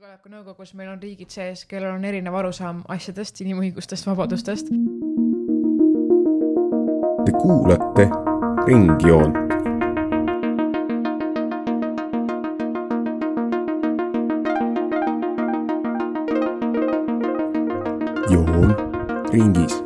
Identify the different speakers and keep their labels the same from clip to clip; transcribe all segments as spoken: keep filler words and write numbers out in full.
Speaker 1: Julgeolekunõukogus meil on riigid sees, kellel on erinev arusaam asjadest, inimõigustest, vabadustest.
Speaker 2: Te kuulate Ringjoont. Joon ringis.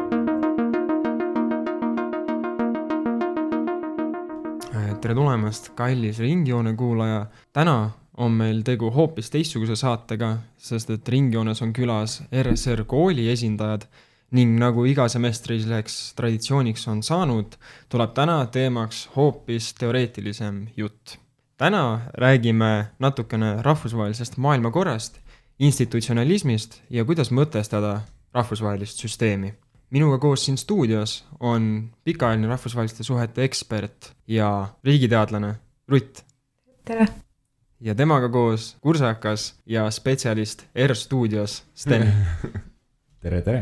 Speaker 3: Tere tulemast, kallis Ringjoone kuulaja. Täna on meil tegu hoopis teistsuguse saatega, sest et Ringjoones on külas R S R kooli esindajad ning nagu iga semestriseks traditsiooniks on saanud, tuleb täna teemaks hoopis teoreetilisem jutt. Täna räägime natukene rahvusvahelisest maailmakorrast, institutsionalismist ja kuidas mõtestada rahvusvahelist süsteemi. Minuga koos siin stuudios on pikaajaline rahvusvaheliste suhete ekspert ja riigiteadlane Rutt.
Speaker 1: Tere!
Speaker 3: Ja temaga koos kursakas ja spetsialist R-stuudios Sten.
Speaker 4: Tere, tere!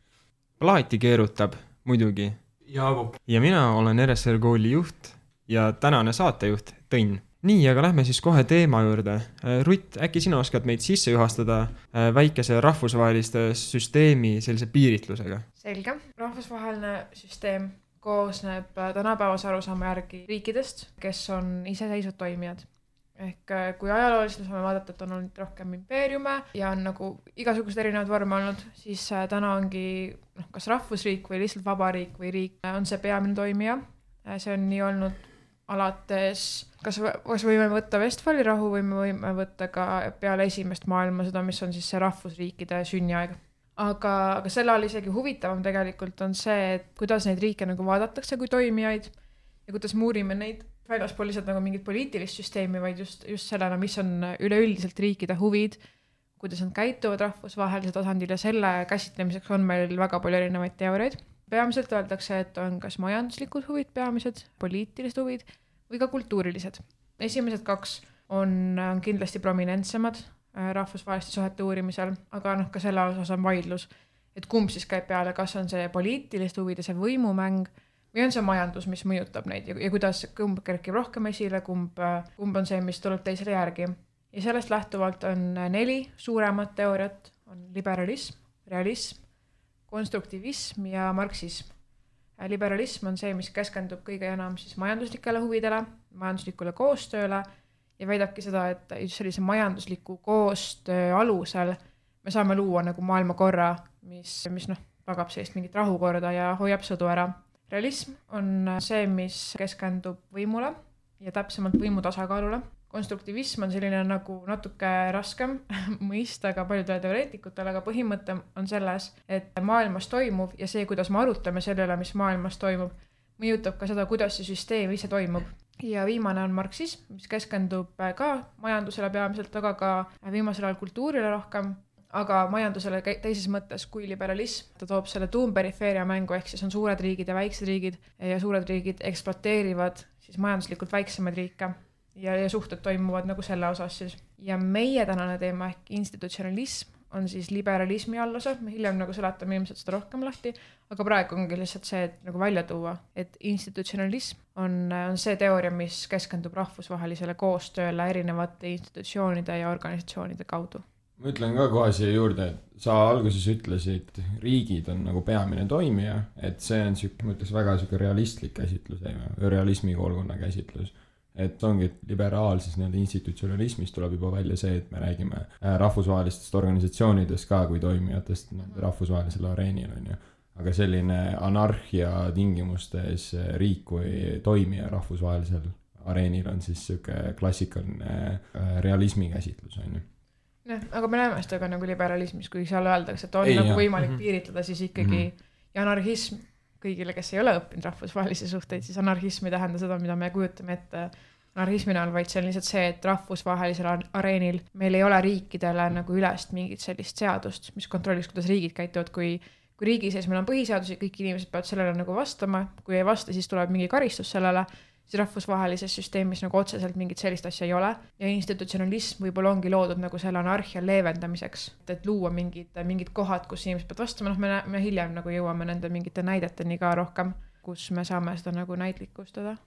Speaker 3: Plaati keerutab muidugi.
Speaker 4: Jaagup.
Speaker 3: Ja mina olen R S R kooli juht ja tänane saatejuht Tõnn. Nii, aga lähme siis kohe teema juurde. Rutt, äkki sina oskad meid sisse juhastada väikese rahvusvaheliste süsteemi sellise piiritlusega?
Speaker 1: Selge. Rahvusvaheline süsteem koosneb tänapäevase arusaama järgi riikidest, kes on iseseisvad toimijad. Ehk kui ajalooliselt saame vaadata, et on olnud rohkem impeeriume ja on nagu igasugused erinevad vorme olnud, siis täna ongi noh, kas rahvusriik või lihtsalt vabariik või riik on see peamine toimija. See on nii olnud alates, kas, kas võime võtta Vestfali rahu või me võime võtta ka peale esimest maailmasõda, mis on siis see rahvusriikide sünniaeg. Aga, aga selle all isegi huvitavam tegelikult on see, et kuidas neid riike nagu vaadatakse kui toimijaid ja kuidas me uurime neid väljaspool lihtsalt nagu mingit poliitilist süsteemi, vaid just, just sellena, mis on üleüldiselt riikide huvid, kuidas nad käituvad rahvusvahelisel tasandil ja selle käsitlemiseks on meil väga palju erinevaid teooriaid. Peamiselt öeldakse, et on kas majanduslikud huvid peamised, poliitilised huvid või ka kultuurilised. Esimesed kaks on, on kindlasti prominentsemad rahvusvaheliste suhete uurimisel, aga noh, ka selle osas on vaidlus, et kumb siis käib peale, kas on see poliitilist huvide, see võimumäng või on see majandus, mis mõjutab neid ja, ja kuidas kumb kerkib rohkem esile, kumb, kumb on see, mis tuleb teisele järgi. Ja sellest lähtuvalt on neli suuremat teooriat, on liberalism, realism, konstruktivism ja marksism. Liberalism on see, mis keskendub kõige enam siis majanduslikele huvidele, majanduslikule koostööle ja väidabki seda, et just sellise majandusliku koostöö alusel me saame luua nagu maailmakorra, mis, mis noh, tagab sellist mingit rahukorda ja hoiab sõdu ära. Realism on see, mis keskendub võimule ja täpsemalt võimu tasakaalule. Konstruktivism on selline nagu natuke raskem mõista ka paljudele teoreetikutele, aga põhimõte on selles, et maailmas toimub ja see, kuidas me arutame sellele, mis maailmas toimub, mõjutab ka seda, kuidas see süsteem ise toimub. Ja viimane on marksism, mis keskendub ka majandusele peamiselt, aga ka viimasel ajal kultuurile rohkem, aga majandusele teises mõttes kui liberalism. Ta toob selle tuumperifeeria mängu, ehk siis on suured riigid ja väiksed riigid ja suured riigid ekspluateerivad siis majanduslikult väiksemaid riike. Ja, ja suhted toimuvad nagu selle osas siis. Ja meie tänane teema ehk institutsionalism on siis liberalismi allosa. Me hiljem nagu seletame ilmselt seda rohkem lahti, aga praegu ongi lihtsalt see, et nagu välja tuua, et institutsionalism on, on see teooria, mis keskendub rahvusvahelisele koostööle erinevate institutsioonide ja organisatsioonide kaudu.
Speaker 4: Ma ütlen ka kohe siia juurde, et sa alguses ütlesid, riigid on nagu peamine toimija, et see on süük, mõttes väga süük realistlik käsitlus, realismi koolkonna käsitlus. Et ongi liberaalses nii-öelda institutsionalismis tuleb juba välja see, et me räägime rahvusvahelistest organisatsioonidest ka kui toimijatest rahvusvahelisel areenil on ju. Aga selline anarhia tingimustes riik kui toimija rahvusvahelisel areenil on siis siuke klassikaline realismi käsitlus on ju.
Speaker 1: No, aga me näeme seda ka nagu liberalismis, kui seal öeldakse, et on Ei, nagu jah. võimalik mm-hmm. piiritleda siis ikkagi mm-hmm. ja anarhism kõigile, kes ei ole õppinud rahvusvahelisi suhteid, siis anarhism ei tähenda seda, mida me kujutame ette anarhismina all, vaid see on lihtsalt see, et rahvusvahelisel areenil meil ei ole riikidele nagu ülest mingit sellist seadust, mis kontrolliks, kuidas riigid käituvad, kui, kui riigi sees meil on põhiseadus ja kõik inimesed peavad sellele nagu vastama, kui ei vasta, siis tuleb mingi karistus sellele, siis rahvusvahelises süsteemis nagu otseselt mingit sellist asja ei ole ja institutsionalism võib-olla ongi loodud nagu selle anarhia leevendamiseks, et luua mingid, mingid kohad, kus inimesed peavad vastama, noh me, me hiljem nagu jõuame nende mingite näideteni ka rohkem, kus me saame seda nagu näitlikustada.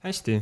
Speaker 3: hästi,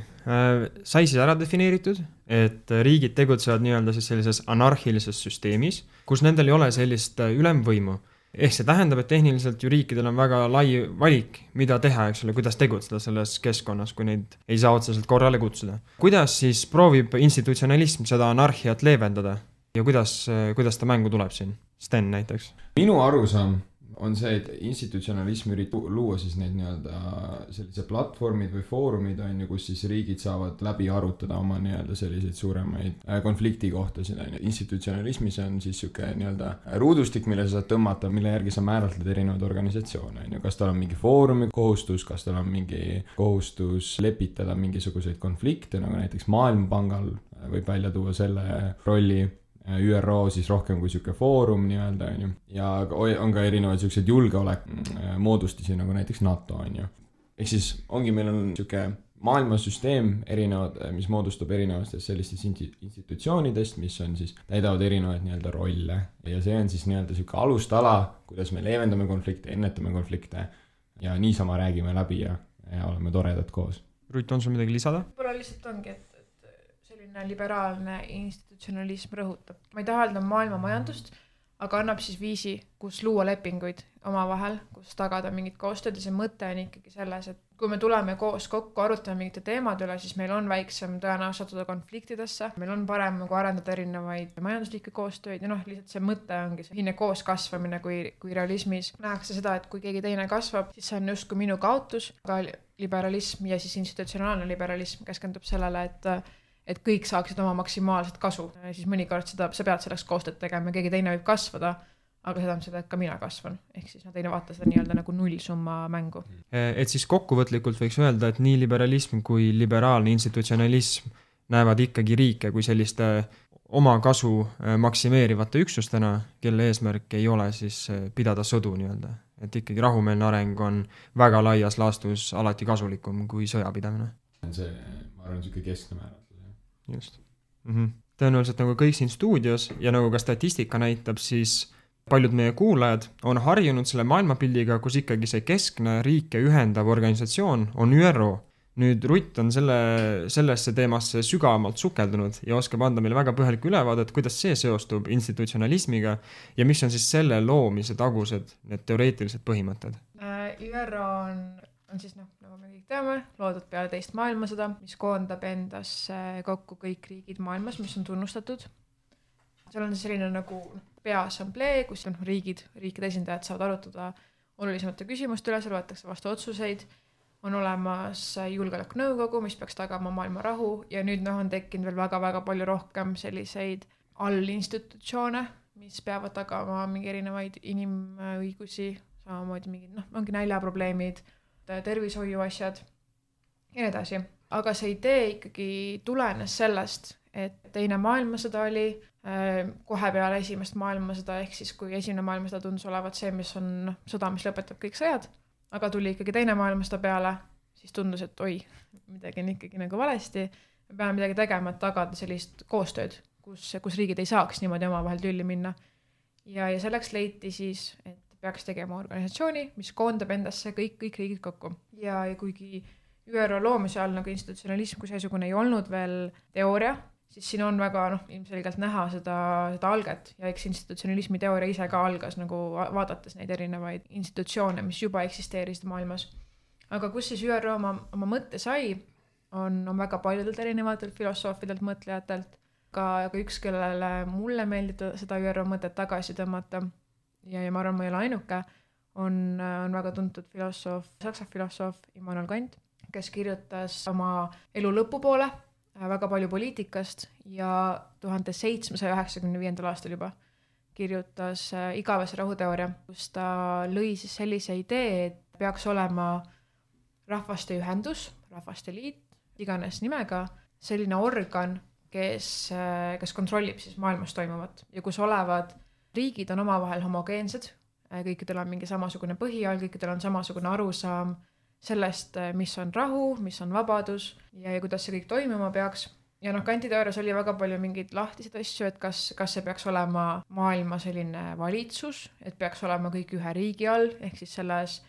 Speaker 3: sai siis ära defineeritud, et riigid tegutsevad nii-öelda siis sellises anarhilises süsteemis, kus nendel ei ole sellist ülemvõimu. Ehk see tähendab, et tehniliselt ju riikidel on väga lai valik, mida teha, eks ole, kuidas tegutseda selles keskkonnas, kui neid ei saa otseselt korrale kutsuda. Kuidas siis proovib institutsionalism seda anarhiat leevendada ja kuidas, kuidas ta mängu tuleb siin? Sten näiteks.
Speaker 4: Minu arusaam on see, et institutsionalism üritab luua siis need nii-öelda sellise platvormid või foorumid, on ju, kus siis riigid saavad läbi arutada oma nii-öelda selliseid suuremaid konfliktikohtasid. Institutsionalismis on siis siuke nii-öelda ruudustik, mille sa saad tõmmata, mille järgi sa määratled erinevaid organisatsioone. On ju. Kas tal on mingi foorumi kohustus, kas tal on mingi kohustus lepitada mingisuguseid konflikte, nagu näiteks Maailmapangal võib välja tuua selle rolli, Ü R O siis rohkem kui siuke foorum nii-öelda, on ju. Ja on ka erinevaid siukseid julgeolek moodustisi, nagu näiteks NATO, on ju. Ehk siis ongi, meil on siuke maailmasüsteem erinevad, mis moodustub erinevatest sellistest institutsioonidest, mis on siis, täidavad erinevaid nii-öelda rolle. Ja see on siis nii-öelda siuke alustala, kuidas me leevendame konflikte, ennetame konflikte ja niisama räägime läbi ja, ja oleme toredad koos.
Speaker 3: Rutt, on sul midagi lisada?
Speaker 1: Võib-olla lihtsalt ongi, et liberaalne institutsionalism rõhutab. Ma ei taha öelda maailma majandust, aga annab siis viisi, kus luua lepinguid oma vahel, kus tagada mingid koostööd ja see mõte on ikkagi selles, et kui me tuleme koos kokku, arutame mingite teemad üle, siis meil on väiksem tõenäosus sattuda konfliktidesse, meil on parem nagu arendada erinevaid majanduslikke koostööd ja noh, lihtsalt see mõte ongi see hinne koos kasvamine, kui, kui realismis nähakse seda, et kui keegi teine kasvab, siis see on just kui minu kaotus, aga liberalism ja siis institutsionaalne liberalism keskendub sellele, et et kõik saaksid oma maksimaalset kasu. Siis mõnikord seda, sa pead selleks koostööd tegema, keegi teine võib kasvada, aga seda on seda, et ka mina kasvan. Ehk siis nad ei vaata seda nii-öelda nagu nullsumma mängu.
Speaker 3: Et siis kokkuvõtlikult võiks öelda, et nii liberalism kui liberaalne institutsionalism näevad ikkagi riike kui selliste oma kasu maksimeerivate üksustena, kelle eesmärk ei ole siis pidada sõdu nii-öelda. Et ikkagi rahumeelne areng on väga laias laastus alati kasulikum kui sõjapidamine.
Speaker 4: See, ma arvan, siuke keskne määr.
Speaker 3: Just. Mm-hmm. Tõenäoliselt nagu kõik siin stuudios ja nagu ka statistika näitab, siis paljud meie kuulajad on harjunud selle maailmapildiga, kus ikkagi see keskne riike ühendav organisatsioon on Ü R O. Nüüd Rutt on selle, sellesse teemasse sügavamalt sukeldunud ja oskab anda meile väga põhjalik ülevaadet, kuidas see seostub institutsionalismiga ja mis on siis selle loomise tagused need teoreetilised põhimõtted.
Speaker 1: Ü R O on on siis noh, nagu me kõik teame, loodud peale teist maailmasõda, mis koondab endasse kokku kõik riigid maailmas, mis on tunnustatud. Seal on selline nagu peaassamblee, kus on riigid, riikide esindajad saavad arutada olulisemate küsimuste üle, seal võetakse vastu otsuseid, on olemas julgeolekunõukogu, mis peaks tagama maailma rahu ja nüüd noh, on tekkinud veel väga-väga palju rohkem selliseid allinstitutsioone, mis peavad tagama mingi erinevaid inimõigusi, samamoodi mingid, noh, ongi näljaprobleemid, tervishoiu asjad ja nii edasi. Aga see idee ikkagi tulenes sellest, et teine maailmasõda oli kohe peale esimest maailmasõda, ehk siis kui esimene maailmasõda tundus olevat see, mis on sõda, mis lõpetab kõik sõjad, aga tuli ikkagi teine maailmasõda peale, siis tundus, et oi, midagi on ikkagi nagu valesti, me peame midagi tegema, et tagada sellist koostööd, kus, kus riigid ei saaks niimoodi oma vahel tülli minna. Ja, ja selleks leiti siis, et peaks tegema organisatsiooni, mis koondab endasse kõik, kõik riigid kokku. Ja, ja kuigi Ü R O loomise all nagu institutsionalism kui seesugune ei olnud veel teooria, siis siin on väga noh, ilmselgelt näha seda, seda alget ja eks institutsionalismi teooria ise ka algas nagu vaadates neid erinevaid institutsioone, mis juba eksisteerisid maailmas. Aga kus siis Ü R O oma, oma mõtte sai, on, on väga paljudelt erinevatelt filosoofidelt, mõtlejatelt, ka, ka üks, kellele mulle meeldib seda Ü R O mõtet tagasi tõmmata ja, ja ma arvan, ma ei ole ainuke, on, on väga tuntud filosoof, saksa filosoof Immanuel Kant, kes kirjutas oma elu lõpupoole väga palju poliitikast ja tuhande seitsmesaja üheksakümne viiendal aastal juba kirjutas igavese rahuteooria, kus ta lõi siis sellise idee, et peaks olema rahvaste ühendus, rahvaste liit, iganes nimega, selline organ, kes, kes kontrollib siis maailmas toimuvat ja kus olevad riigid on omavahel homogeensed, kõikidel on mingi samasugune põhial, kõikidel on samasugune arusaam sellest, mis on rahu, mis on vabadus ja, ja kuidas see kõik toimuma peaks. Ja noh, Kanti teoorias oli väga palju mingeid lahtiseid asju, et kas, kas see peaks olema maailma selline valitsus, et peaks olema kõik ühe riigi all, ehk siis selles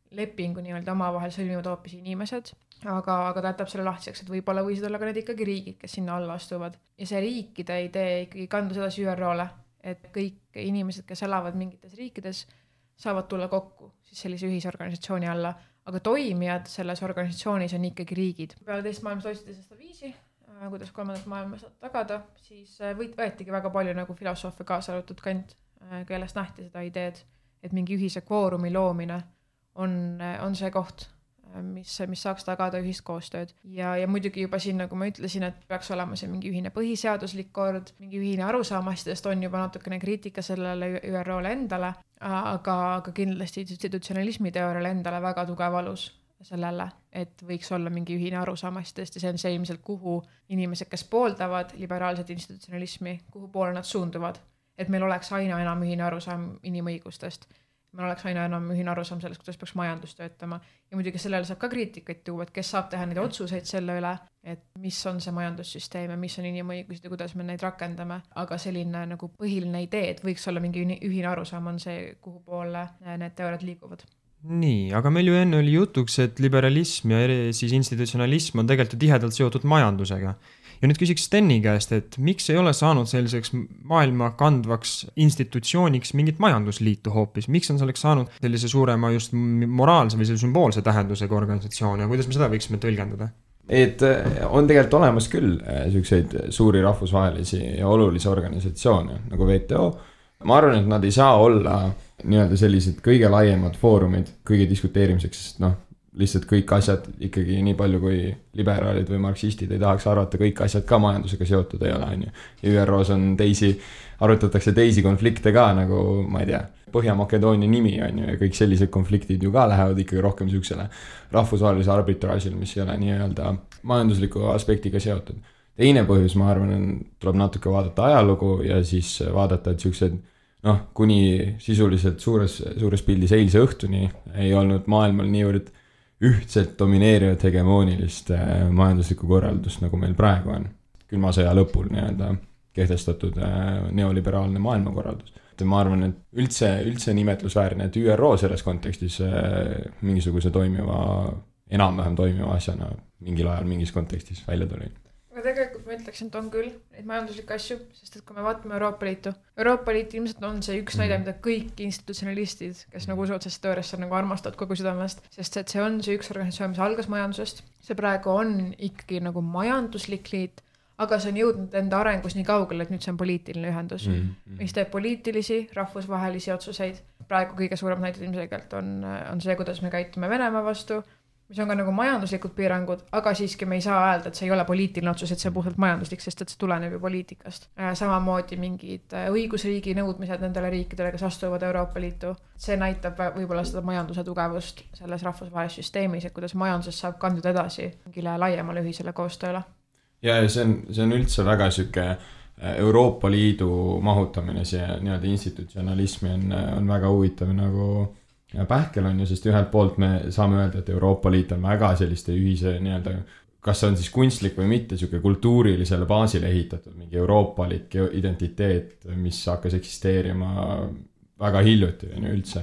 Speaker 1: lepingu nii-öelda omavahel sõlmivad hoopis inimesed, aga, aga ta jätab selle lahtiseks, et võib-olla võisid olla ka need ikkagi riigid, kes sinna alla astuvad. Ja see riikide idee ikkagi kandus edasi Ü R O-le, et kõik inimesed, kes elavad mingites riikides, saavad tulla kokku siis sellise ühisorganisatsiooni alla, aga toimijad selles organisatsioonis on ikkagi riigid. Peale teist maailmas otsiti seda viisi, kuidas kolmandat maailma saab tagada, siis võetigi väga palju nagu filosoofe kaasa arvatud Kant, kellest nähti seda ideed, et mingi ühise kvoorumi loomine on, on see koht, mis, mis saaks tagada ühist koostööd. Ja, ja muidugi juba siin, nagu ma ütlesin, et peaks olema see mingi ühine põhiseaduslik kord, mingi ühine arusaam asjadest on juba natukene kriitika sellele Ü R O-le endale, aga, aga kindlasti institutsionalismi teooriale endale väga tugev alus sellele, et võiks olla mingi ühine arusaam asjadest ja see on see ilmselt, kuhu inimesed, kes pooldavad liberaalset institutsionalismi, kuhu poole nad suunduvad, et meil oleks aina enam ühine arusaam inimõigustest. Meil oleks aina enam ühine arusaam sellest, kuidas peaks majandus töötama. Ja muidugi sellele saab ka kriitikaid tuua, et kes saab teha neid otsuseid selle üle, et mis on see majandussüsteem ja mis on inimõigused ja kuidas me neid rakendame. Aga selline nagu põhiline idee, et võiks olla mingi ühine arusaam, on see, kuhu poole need teooriad liiguvad.
Speaker 3: Nii, aga meil ju enne oli jutuks, et liberalism ja siis institutsionalism on tegelikult tihedalt seotud majandusega. Ja nüüd küsiks Steni käest, et miks ei ole saanud selliseks maailma kandvaks institutsiooniks mingit majandusliitu hoopis? Miks on selleks saanud sellise suurema just moraalse või sümboolse tähendusega organisatsioon ja kuidas me seda võiksime tõlgendada?
Speaker 4: Et on tegelikult olemas küll selliseid suuri rahvusvahelisi ja olulisi organisatsioone nagu W T O. Ma arvan, et nad ei saa olla nii-öelda sellised kõige laiemad foorumid kõige diskuteerimiseks, sest noh, lihtsalt kõik asjad ikkagi nii palju kui liberaalid või marksistid ei tahaks arvata, kõik asjad ka majandusega seotud ei ole. Ja Ü R O-s on teisi, arutatakse teisi konflikte ka, nagu ma ei tea, Põhja-Makedoonia nimi on ju, ja kõik sellised konfliktid ju ka lähevad ikkagi rohkem süüksele rahvusvahelise arbitraažil, mis ei ole nii-öelda majandusliku aspektiga seotud. Teine põhjus, ma arvan, on, tuleb natuke vaadata ajalugu ja siis vaadata, et süüksed noh, kuni sisuliselt suures, suures pildis eilse õhtuni ei olnud maailmal niivõrd ühtselt domineerivat hegemoonilist majanduslikku korraldust, nagu meil praegu on. Külma sõja lõpul nii-öelda kehtestatud neoliberaalne maailmakorraldus. Ma arvan, et üldse, üldse nimetlusväärne, et Ü R O selles kontekstis mingisuguse toimiva, enam-vähem toimiva asjana mingil ajal mingis kontekstis välja tuli.
Speaker 1: Aga tegelikult ma ütleksin, et on küll neid majanduslikke asju, sest et kui me vaatame Euroopa Liitu, Euroopa Liit ilmselt on see üks näide, mida kõik institutsionalistid, kes nagu usuvad sellest teooriasse nagu armastavad kogu südamest, sest et see on see üks organisatsioon, mis algas majandusest. See praegu on ikkagi nagu majanduslik liit, aga see on jõudnud enda arengus nii kaugele, et nüüd see on poliitiline ühendus, mm, mm. mis teeb poliitilisi, rahvusvahelisi otsuseid. Praegu kõige suurem näited ilmselgelt on, on see, kuidas me käitume Venemaa vastu, mis on ka nagu majanduslikud piirangud, aga siiski me ei saa öelda, et see ei ole poliitiline otsus, et see on puhtalt majanduslik, sest et see tuleneb ju poliitikast. Samamoodi mingid õigusriigi nõudmised nendele riikidele, kes astuvad Euroopa Liitu. See näitab võib-olla seda majanduse tugevust selles rahvusvahelises süsteemis, et kuidas majanduses saab kanduda edasi mingile laiemale ühisele koostööle.
Speaker 4: Ja see on, see on üldse väga süke Euroopa Liidu mahutamine, see nii-öelda institutsionalismi on, on väga huvitav nagu ja pähkel on ju, sest ühelt poolt me saame öelda, et Euroopa Liit on väga selliste ühise nii-öelda, kas see on siis kunstlik või mitte, selline kultuurilisele baasile ehitatud, mingi euroopalik identiteet, mis hakkas eksisteerima väga hiljuti üldse.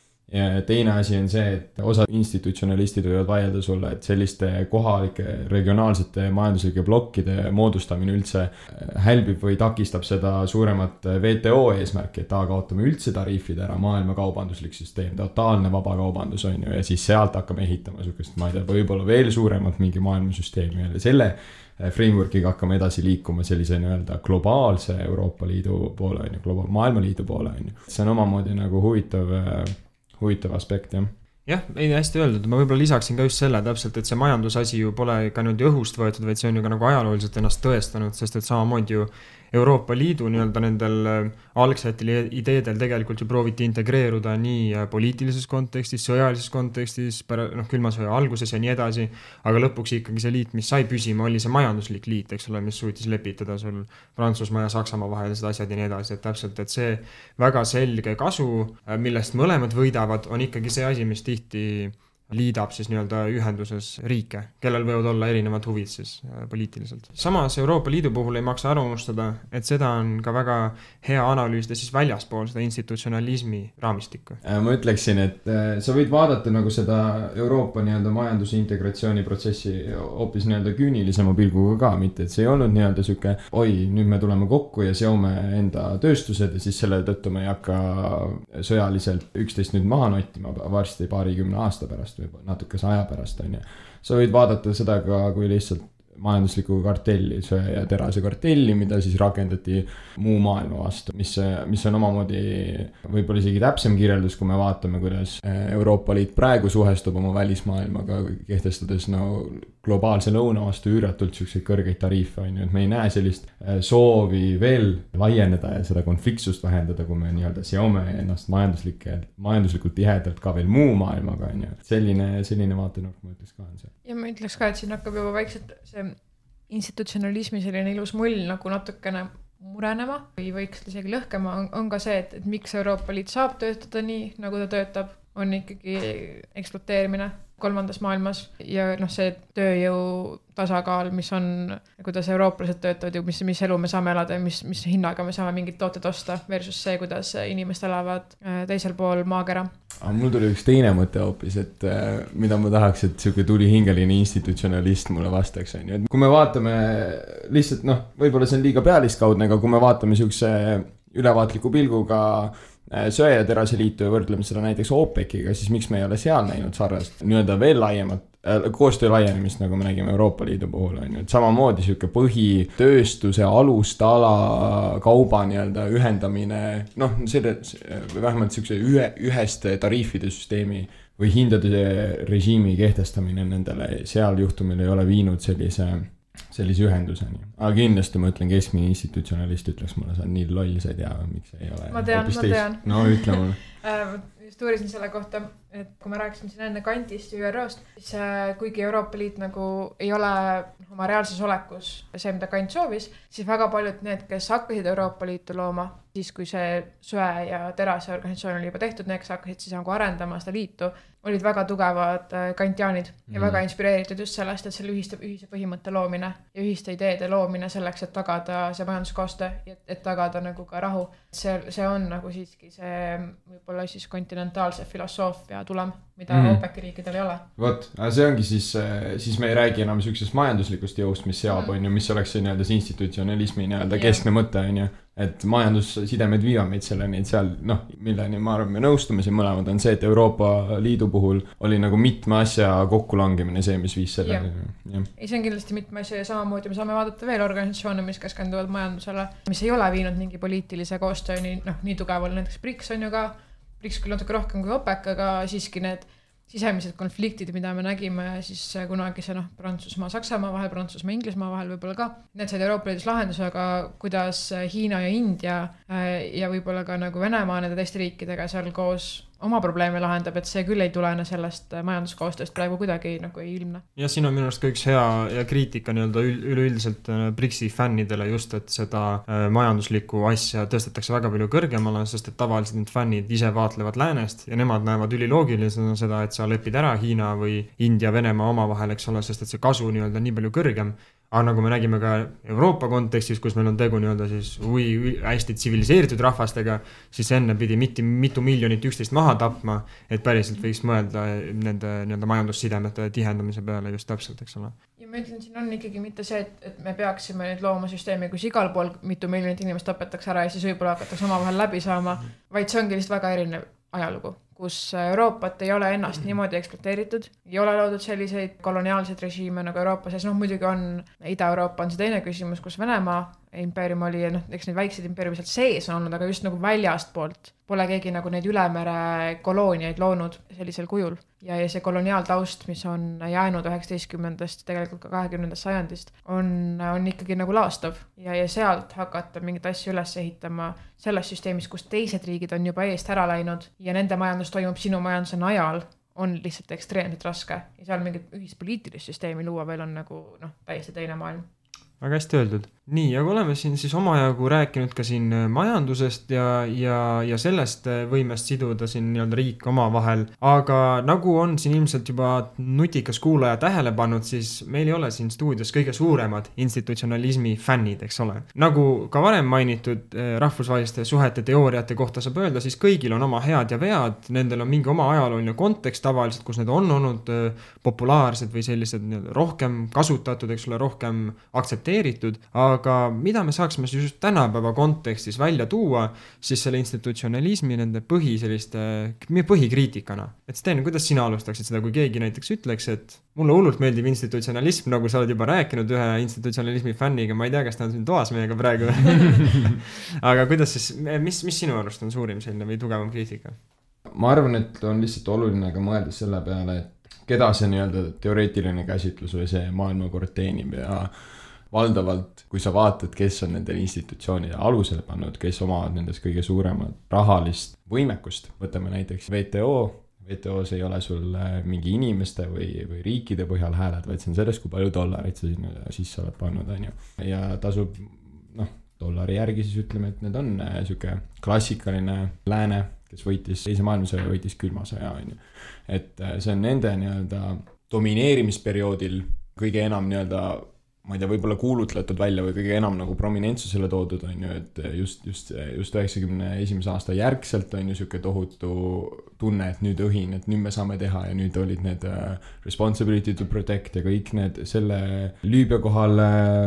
Speaker 4: Ja teine asi on see, et osa institutsionalistid võivad vaielda sulle, et selliste kohalike regionaalsete majanduslike blokkide moodustamine üldse hälbib või takistab seda suuremat W T O eesmärki, et ta kaotame üldse tariifid ära, maailma kaubanduslik süsteem, totaalne vabakaubandus on ju, ja siis sealt hakkame ehitama sukest, ma ei tea, võib-olla veel suuremat mingi maailmasüsteemi ja selle frameworkiga hakkame edasi liikuma sellise nii-öelda globaalse Euroopa Liidu poole, globaal, maailmaliidu poole. See on omamoodi nagu huvitav huvitav aspekt, jah.
Speaker 3: Jah, ei hästi öeldud, ma võib-olla lisaksin ka just selle täpselt, et see majandusasi ju pole ka nüüd õhust võetud, vaid see on ju ka nagu ajalooliselt ennast tõestanud, sest et samamoodi ju Euroopa Liidu nii-öelda nendel algsetel ideedel tegelikult ju prooviti integreeruda nii poliitilises kontekstis, sõjalises kontekstis, noh, külma sõja alguses ja nii edasi, aga lõpuks ikkagi see liit, mis sai püsima, oli see majanduslik liit, eks ole, mis suutis lepitada sul Prantsusmaa ja Saksamaa vahelised asjad ja nii edasi, et täpselt, et see väga selge kasu, millest mõlemad võidavad, on ikkagi see asi, mis tihti liidab siis nii-öelda ühenduses riike, kellel võivad olla erinevad huvid siis poliitiliselt. Samas Euroopa Liidu puhul ei maksa ära unustada, et seda on ka väga hea analüüsida siis väljaspool seda institutsionalismi raamistikku.
Speaker 4: Ma ütleksin, et sa võid vaadata nagu seda Euroopa nii-öelda majanduse integratsiooni protsessi hoopis nii-öelda küünilisema pilguga ka, mitte et see ei olnud nii-öelda süke, oi, nüüd me tuleme kokku ja seome enda tööstused ja siis selle tõttu me ei hakka sõjaliselt üksteist nüüd maha nottima varsti paarikümne aasta pärast või natukese aja pärast, on ju. Sa võid vaadata seda ka kui lihtsalt majanduslikku kartelli, söe ja terase kartelli, mida siis rakendati muu maailma vastu, mis, mis on omamoodi võib-olla isegi täpsem kirjeldus, kui me vaatame, kuidas Euroopa Liit praegu suhestub oma välismaailmaga, kehtestades no, globaalse lõuna vastu üüratult selliseid kõrgeid tariife, on ju, et me ei näe sellist soovi veel laieneda ja seda konfliktsust vähendada, kui me nii-öelda seome ennast majanduslike, majanduslikult tihedalt ka veel muu maailmaga, on ju. Selline, selline vaatenurk ma ütleks ka on see.
Speaker 1: Ja ma ütleks ka, et siin hakkab juba vaikselt see institutsionalismi selline ilus mull nagu natukene murenema või võiks isegi lõhkema, on, on ka see, et, et miks Euroopa Liit saab töötada nii, nagu ta töötab, on ikkagi ekspluateerimine kolmandas maailmas ja noh, see tööjõu tasakaal, mis on, kuidas eurooplased töötavad ja mis, mis elu me saame elada ja mis, mis hinnaga me saame mingid tooted osta versus see, kuidas inimesed elavad teisel pool maakera.
Speaker 4: Mul tuli üks teine mõte hoopis, et mida ma tahaks, et siuke tuli hingeline institutsionalist mulle vastaks, on ju. Kui me vaatame lihtsalt, noh, võib-olla see on liiga pealiskaudne, aga kui me vaatame siukse ülevaatliku pilguga söe- ja teraseliitu ja võrdleme seda näiteks OPEC-iga, siis miks me ei ole seal näinud sarjast nii-öelda veel laiemat äh, koostöö laienemist, nagu me nägime Euroopa Liidu puhul, on ju, et samamoodi siuke põhitööstuse alustala kauba nii-öelda ühendamine, noh, selle, vähemalt siukse ühe, ühest tariifide süsteemi või hindade režiimi kehtestamine nendele seal juhtumil ei ole viinud sellise sellise ühenduseni. Aga kindlasti ma ütlen, keskmine institutsionalist ütleks mulle, sa on nii loll, sa ei tea, miks ei ole.
Speaker 1: Ma tean, ma tean.
Speaker 4: No ütle mulle.
Speaker 1: Just uurisin selle kohta, et kui me rääkisime siin enne Kantist ja Ü R O-st, siis kuigi Euroopa Liit nagu ei ole oma reaalses olekus see, mida Kant soovis, siis väga paljud need, kes hakkasid Euroopa Liitu looma, siis kui see söe- ja terase organisatsioon oli juba tehtud, need, kes hakkasid siis nagu arendama seda liitu, olid väga tugevad kantiaanid ja mm. väga inspireeritud just sellest, et selle ühiste, ühise põhimõtte loomine ja ühiste ideede loomine selleks, et tagada see majanduskoostöö ja et tagada nagu ka rahu. See, see on nagu siiski see võib-olla siis kontinentaalse filosoofia tulem, mida mm. OPEC-i riikidel ei ole. Vot,
Speaker 4: see ongi siis, siis me ei räägi enam sellisest majanduslikust jõust, mis seab, mm. on ju, mis oleks see nii-öelda institutsionalismi nii-öelda keskne mõte, on ju. Et majandussidemed viivad meid selleni, et seal, noh, milleni ma arvan, me nõustume siin mõlemad, on see, et Euroopa Liidu puhul oli nagu mitme asja kokkulangemine see, mis viis selle.
Speaker 1: Ja. Ei, see on kindlasti mitme asja ja samamoodi me saame vaadata veel organisatsioone, mis keskenduvad majandusele, mis ei ole viinud mingi poliitilise koostööni, noh, nii tugeval, näiteks BRICS on ju ka, BRICS küll natuke rohkem kui OPEC, aga siiski need sisemised konfliktid, mida me nägime siis kunagi see noh, Prantsusmaa, Saksamaa vahel, Prantsusmaa, Inglismaa vahel võib-olla ka. Need said Euroopa Liidus lahenduse, aga kuidas Hiina ja India ja võib-olla ka nagu Venemaa nende teiste riikidega seal koos oma probleeme lahendab, et see küll ei tulene sellest majanduskoostööst praegu kuidagi nagu ei ilmne.
Speaker 3: Ja siin on minu arust ka üks hea ja kriitika nii-öelda üleüldiselt BRICS-i fännidele just, et seda majanduslikku asja tõstetakse väga palju kõrgemale, sest et tavaliselt need fännid ise vaatlevad läänest ja nemad näevad üliloogilisena seda, et sa lepid ära Hiina või India, Venemaa oma vahel, eks ole, sest et see kasu nii-öelda nii palju kõrgem. Aga nagu me nägime ka Euroopa kontekstis, kus meil on tegu nii-öelda siis või hästi tsiviliseeritud rahvastega, siis enne pidi mitu, mitu miljonit üksteist maha tapma, et päriselt võiks mõelda nende nii-öelda majandussidemete tihendamise peale just täpselt, eks ole.
Speaker 1: Ja ma ütlen, siin on ikkagi mitte see, et, et me peaksime nüüd looma süsteemi, kus igal pool mitu miljonit inimest tapetakse ära ja siis võib-olla hakatakse oma vahel läbi saama, vaid see ongi lihtsalt väga erinev ajalugu, kus Euroopat ei ole ennast niimoodi ekspluateeritud, ei ole loodud selliseid koloniaalseid režiime nagu Euroopas, noh muidugi on Ida-Euroopa on see teine küsimus, kus Venemaa impeerium oli ja noh, eks neid väikseid impeeriumi sealt sees on olnud, aga just nagu väljast poolt pole keegi nagu neid ülemere kolooniaid loonud sellisel kujul. Ja, ja see koloniaaltaust, mis on jäänud üheksateistkümnendast, tegelikult ka kahekümnendast sajandist, on, on ikkagi nagu laastav. Ja, ja sealt hakata mingit asja üles ehitama selles süsteemis, kus teised riigid on juba eest ära läinud ja nende majandus toimub sinu majanduse najal, on lihtsalt ekstreemselt raske. Ja seal mingit ühispoliitilist süsteemi luua veel on nagu noh, täiesti teine maailm.
Speaker 3: väga hästi öeldud. Nii, aga oleme siin siis omajagu rääkinud ka siin majandusest ja, ja, ja sellest võimest siduda siin nii-öelda riik oma vahel. Aga nagu on siin ilmselt juba nutikas kuulaja tähele pannud, siis meil ei ole siin stuudios kõige suuremad institutsionalismi fännid, eks ole. Nagu ka varem mainitud rahvusvaheliste suhete teooriate kohta saab öelda, siis kõigil on oma head ja vead, nendel on mingi oma ajalooline kontekst tavaliselt, kus need on olnud populaarsed või sellised rohkem kasutatud, eks ole, rohkem aktsepteeritud. Aga mida me saaksime just tänapäeva kontekstis välja tuua, siis selle institutsionalismi nende põhi selliste, põhikriitikana. Et Sten, kuidas sina alustaksid seda, kui keegi näiteks ütleks, et mulle hullult meeldib institutsionalism, nagu sa oled juba rääkinud ühe institutsionalismi fänniga, ma ei tea, kas ta on siin toas meiega praegu. Aga kuidas siis, mis, mis sinu arust on suurim selline või tugevam kriitika?
Speaker 4: Ma arvan, et on lihtsalt oluline ka mõelda selle peale, et keda see nii-öelda teoreetiline käsitlus või see maailmakord teenib ja valdavalt, kui sa vaatad, kes on nendel institutsioonide alusele pannud, kes omavad nendest kõige suuremat rahalist võimekust. Võtame näiteks V T O. V T O-s ei ole sul mingi inimeste või, või riikide põhjal hääled, vaid see on sellest, kui palju dollarit sa sinna sisse oled pannud, on ju. Ja tasub, noh, dollari järgi siis ütleme, et need on siuke klassikaline lääne, kes võitis teise maailmasõja, võitis külma sõja, on ju. Et see on nende nii-öelda domineerimisperioodil kõige enam nii-öelda ma ei tea, võib-olla kuulutletud välja või kõige enam nagu prominentsusele toodud on ju, et just, just, just üheksakümne esimese aasta järgselt on ju siuke tohutu tunne, et nüüd õhin, et nüüd me saame teha ja nüüd olid need responsibility to protect ja kõik need selle Lüübia kohal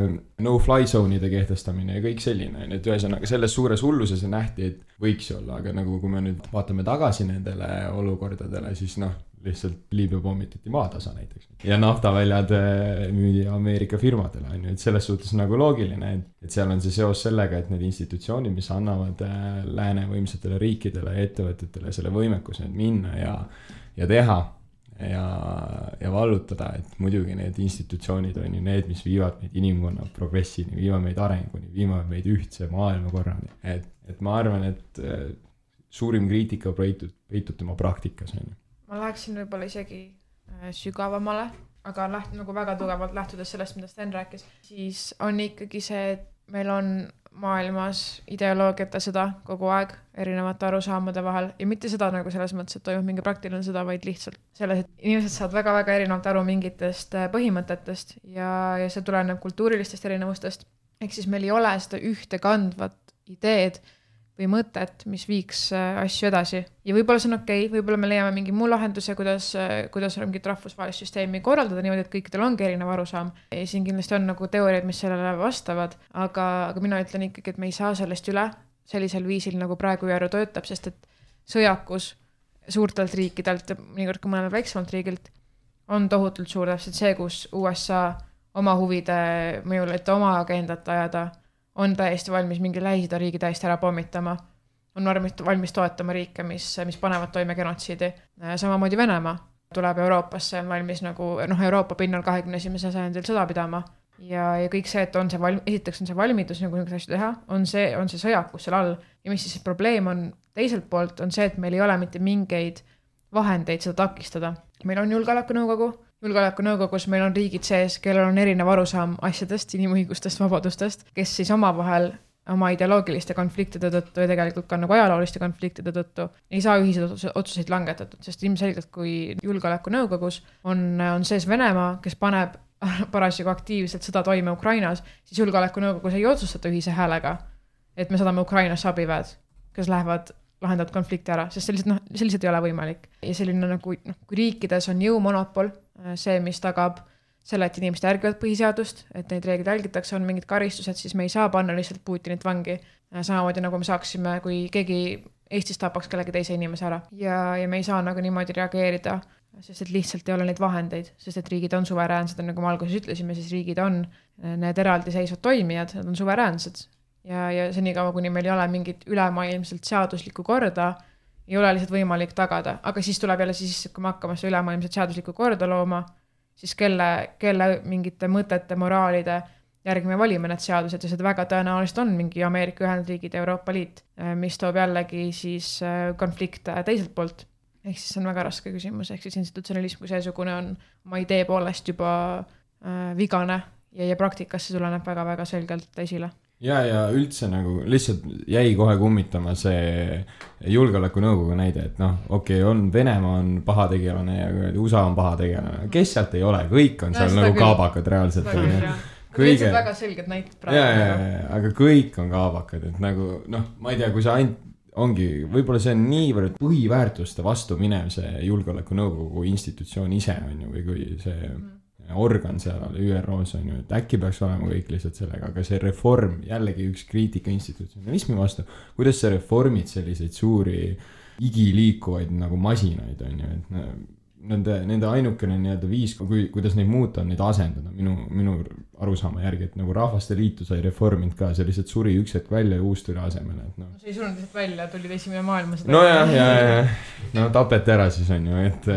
Speaker 4: no-fly zone'ide kehtestamine ja kõik selline. Et ühesõnaga selles suures hulluses nähti, et võiks olla, aga nagu kui me nüüd vaatame tagasi nendele olukordadele, siis noh, lihtsalt Liibüa pommitati maatasa näiteks. Ja naftaväljad müüdi Ameerika firmadele, on ju, et selles suhtes nagu loogiline, et, et seal on see seos sellega, et need institutsioonid, mis annavad lääne võimsatele riikidele ja ettevõtetele selle võimekuse minna ja, ja teha ja, ja vallutada, et muidugi need institutsioonid on ju need, mis viivad meid inimkonna progressini, viivad meid arenguni, viivad meid ühtse maailmakorrani. Et, et ma arvan, et suurim kriitika peitub, peitub tema praktikas, on ju.
Speaker 1: Ma läheksin võib-olla isegi sügavamale, aga läht, nagu väga tugevalt lähtudes sellest, mida Sten rääkis, siis on ikkagi see, et meil on maailmas ideoloogiate sõda kogu aeg erinevate arusaamade vahel ja mitte seda nagu selles mõttes, et toimub mingi praktiline sõda, vaid lihtsalt selles, et inimesed saavad väga-väga erinevalt aru mingitest põhimõtetest ja, ja see tuleneb kultuurilistest erinevustest. Ehk siis meil ei ole seda ühte kandvat ideed või mõtet, mis viiks asju edasi. Ja võib-olla see on okei, okay, võib-olla me leiame mingi muu lahenduse, kuidas, kuidas on mingit rahvusvahelist süsteemi korraldada niimoodi, et kõikidel ongi erinev arusaam. Ja siin kindlasti on nagu teooriad, mis sellele vastavad, aga, aga mina ütlen ikkagi, et me ei saa sellest üle sellisel viisil, nagu praegu ÜRO töötab, sest et sõjakus suurtelt riikidelt, mõnikord ka mõnel väiksemalt riigilt, on tohutult suur täpselt see, kus U S A oma huvide mõjul, et oma agendat ajada, on täiesti valmis mingi Lähis-Ida riigi täiesti ära pommitama, on valmis toetama riike, mis, mis panevad toime genotsiidi. Samamoodi Venemaa tuleb Euroopasse, on valmis nagu, noh, Euroopa pinnal kahekümne esimesel sajandil sõda pidama. Ja, ja kõik see, et on see valm, esiteks on see valmidus nagu niisugune asju teha, on see, on see sõjakus seal all. Ja mis siis probleem on teiselt poolt, on see, et meil ei ole mitte mingeid vahendeid seda takistada. Meil on julgeolekunõukogu, julgeolekunõukogus meil on riigid sees, kellel on erinev arusaam asjadest, inimõigustest, vabadustest, kes siis omavahel oma ideoloogiliste konfliktide tõttu ja tegelikult ka nagu ajalooliste konfliktide tõttu ei saa ühiseid otsuseid langetatud, sest ilmselgelt kui julgeolekunõukogus on, on sees Venemaa, kes paneb parasjagu aktiivselt sõda toime Ukrainas, siis julgeolekunõukogus ei otsustata ühise häälega, et me saadame Ukrainasse abiväed, kes lähevad lahendavad konflikti ära, sest sellised, noh, sellised ei ole võimalik. Ja selline nagu, noh, kui riikides on jõumonopol, see, mis tagab selle, et inimesed järgivad põhiseadust, et neid reeglid jälgitakse, on mingid karistused, siis me ei saa panna lihtsalt Putinit vangi. Samamoodi nagu me saaksime, kui keegi Eestis tapaks kellegi teise inimese ära. Ja, ja me ei saa nagu niimoodi reageerida, sest et lihtsalt ei ole neid vahendeid, sest et riigid on suveräänsed, nagu me alguses ütlesime, siis riigid on need eraldi seisvad toimijad, nad on suveräänsed. Ja, ja see nii kaua, kuni meil ei ole mingit ülemaailmselt seaduslikku korda, ei ole lihtsalt võimalik tagada. Aga siis tuleb jälle siis, kui me hakkame seda ülemaailmselt seaduslikku korda looma, siis kelle, kelle mingite mõtete, moraalide järgi me valime need seadused ja seda väga tõenäoliselt on mingi Ameerika Ühendriigid ja Euroopa Liit, mis toob jällegi siis konflikte teiselt poolt. Ehk siis on väga raske küsimus, ehk siis institutsionalism kui seesugune on oma idee poolest juba vigane ja, ja praktikas see tuleneb väga-väga selgelt esile.
Speaker 4: ja, ja üldse nagu lihtsalt jäi kohe kummitama see julgeolekunõukogu näide, et noh, okei okay,, on Venemaa on paha tegelane ja U S A on paha tegelane, kes sealt ei ole, kõik on ja, seal nagu küll. Kaabakad reaalselt.
Speaker 1: Kõige... väga selged näited praegu.
Speaker 4: Ja, ja, ja, aga kõik on kaabakad, et nagu noh, ma ei tea, kui sa ainult ongi, võib-olla see on niivõrd põhiväärtuste vastu minev see julgeolekunõukogu institutsioon ise on ju, või kui see mm. organ seal Ü R O-s on ju, et äkki peaks olema kõik lihtsalt sellega, aga see reform, jällegi üks kriitika institutsionalismi vastu, kuidas sa reformid selliseid suuri igiliikuvaid nagu masinaid on ju, et nende, nende ainukene nii-öelda viis, kui, kuidas neid muuta, on neid asendada minu, minu arusaama järgi, et nagu Rahvaste Liitu sai reforminud ka, see lihtsalt suri üks hetk välja ja uus tuli asemele, et noh.
Speaker 1: See ei surnud lihtsalt välja, tulid esimene maailma seda.
Speaker 4: No jah, ja, ja, no tapeti ära siis on ju, et,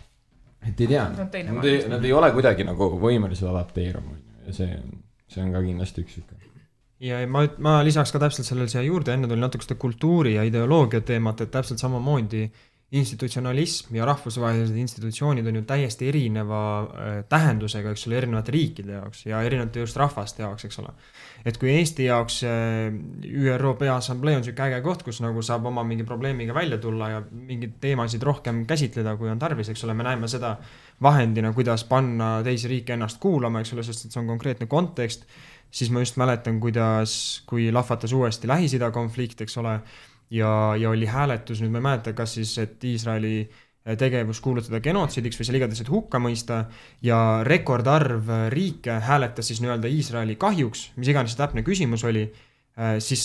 Speaker 4: et ei tea, nad, nad, ei, nad ei ole kuidagi nagu võimelised adapteeruma ja see, see on ka kindlasti üks ikka.
Speaker 3: Ja ma, ma lisaks ka täpselt sellele siia juurde, enne tuli natuke seda kultuuri ja ideoloogia teemat, et täpselt samamoodi institutsionalism ja rahvusvahelised institutsioonid on ju täiesti erineva äh, tähendusega, eks ole, erinevate riikide jaoks ja erinevate just rahvaste jaoks, eks ole. Et kui Eesti jaoks äh, Ü R O Peaassamblee on siuke äge koht, kus nagu saab oma mingi probleemiga välja tulla ja mingid teemasid rohkem käsitleda, kui on tarvis, eks ole, me näeme seda vahendina, kuidas panna teisi riike ennast kuulama, eks ole, sest see on konkreetne kontekst, siis ma just mäletan, kuidas, kui lahvatas uuesti Lähis-Ida konflikt, eks ole, ja, ja oli hääletus, nüüd ma ei mäleta, kas siis, et Iisraeli tegevus kuulutada genotsiidiks või seal igatahes hukka mõista ja rekordarv riike hääletas siis nii-öelda Iisraeli kahjuks, mis iganes täpne küsimus oli, siis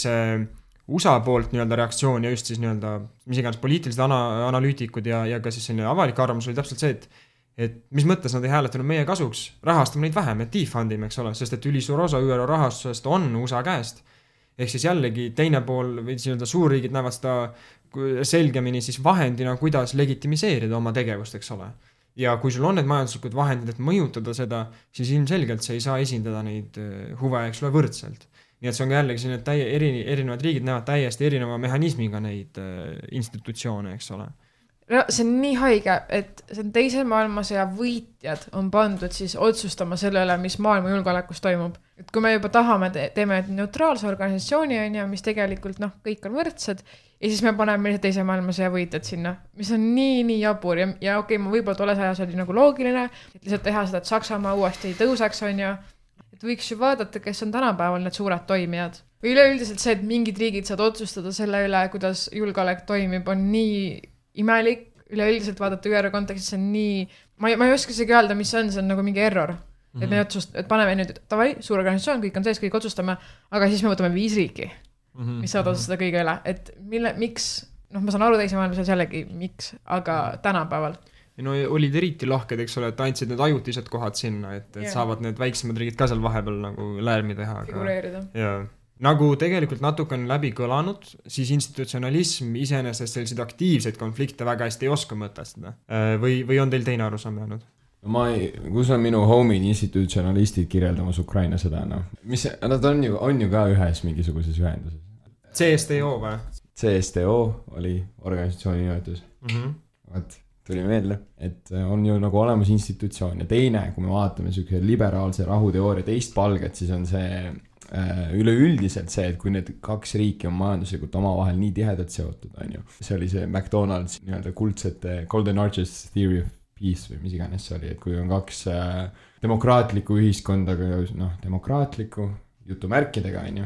Speaker 3: U S A poolt nii-öelda reaktsioon ja just siis nii-öelda, mis iganes poliitilised ana- analüütikud ja, ja ka siis selline avalik arvamus oli täpselt see, et et mis mõttes nad ei hääletanud meie kasuks, rahastame neid vähem, et defundime, eks ole, sest et ülisuur osa Ü R O rahastusest on U S A käest. Ehk siis jällegi teine pool või nii-öelda suurriigid näevad seda selgemini siis vahendina, kuidas legitimiseerida oma tegevust, eks ole. Ja kui sul on need majanduslikud vahendid, et mõjutada seda, siis ilmselgelt see ei saa esindada neid huve, eks ole, võrdselt. Nii et see on jällegi selline, et täie, eri, erinevad riigid näevad täiesti erineva mehhanismiga neid institutsioone, eks ole.
Speaker 1: See on nii haige, et see on teise maailmasõja võitjad on pandud siis otsustama selle üle, mis maailma julgeolekus toimub. Et kui me juba tahame, teeme neutraalse organisatsiooni, on ja, mis tegelikult noh, kõik on võrdsed ja siis me paneme teise maailmasõja võitjad sinna, mis on nii, nii jabur ja, ja okei, ma võib-olla tolles ajas oli nagu loogiline, et lihtsalt teha seda, et Saksamaa uuesti ei tõuseks, on ja, et võiks ju vaadata, kes on tänapäeval need suured toimijad. Või üleüldiselt see, et mingid riigid saad otsustada selle üle, kuidas julgeolek toimib, on nii imelik, üleüldiselt vaadata Ü R O kontekstis, see on nii, ma ei, ma ei oska isegi öelda, mis see on, see on nagu mingi error, mm-hmm. et me otsust, et paneme nüüd, tavai, suur organisatsioon, kõik on sees, kõik otsustame, aga siis me võtame viis riiki, mm-hmm. mis saavad otsustada kõige üle, et mille, miks, noh, ma saan aru teise maailmas jällegi, miks, aga tänapäeval.
Speaker 3: No olid eriti lahked, eks ole, et andsid need ajutised kohad sinna, et, et yeah. saavad need väiksemad riigid ka seal vahepeal nagu lärmi teha.
Speaker 1: Figureerida.
Speaker 3: Jaa. Nagu tegelikult natuke on läbi kõlanud, siis institutsionalism iseenesest selliseid aktiivseid konflikte väga hästi ei oska mõtestada. Või, või on teil teine arusaam jäänud?
Speaker 4: Ma ei, kus on minu homid institutsionalistid kirjeldamas Ukraina sõda, no? Mis, nad on ju, on ju ka ühes mingisuguses ühenduses.
Speaker 3: C S T O või?
Speaker 4: C S T O oli organisatsiooni nimetus. Mm-hmm. Vaat, tuli meelde, et on ju nagu olemas institutsioon ja teine, kui me vaatame sellise liberaalse rahuteooria teist palget, siis on see üleüldiselt see, et kui need kaks riiki on majanduslikult omavahel nii tihedalt seotud, on ju. See oli see McDonald's nii-öelda kuldsete Golden Arches Theory of Peace või mis iganes see oli, et kui on kaks äh, demokraatlikku ühiskonda, noh, demokraatlikku jutumärkidega, on ju,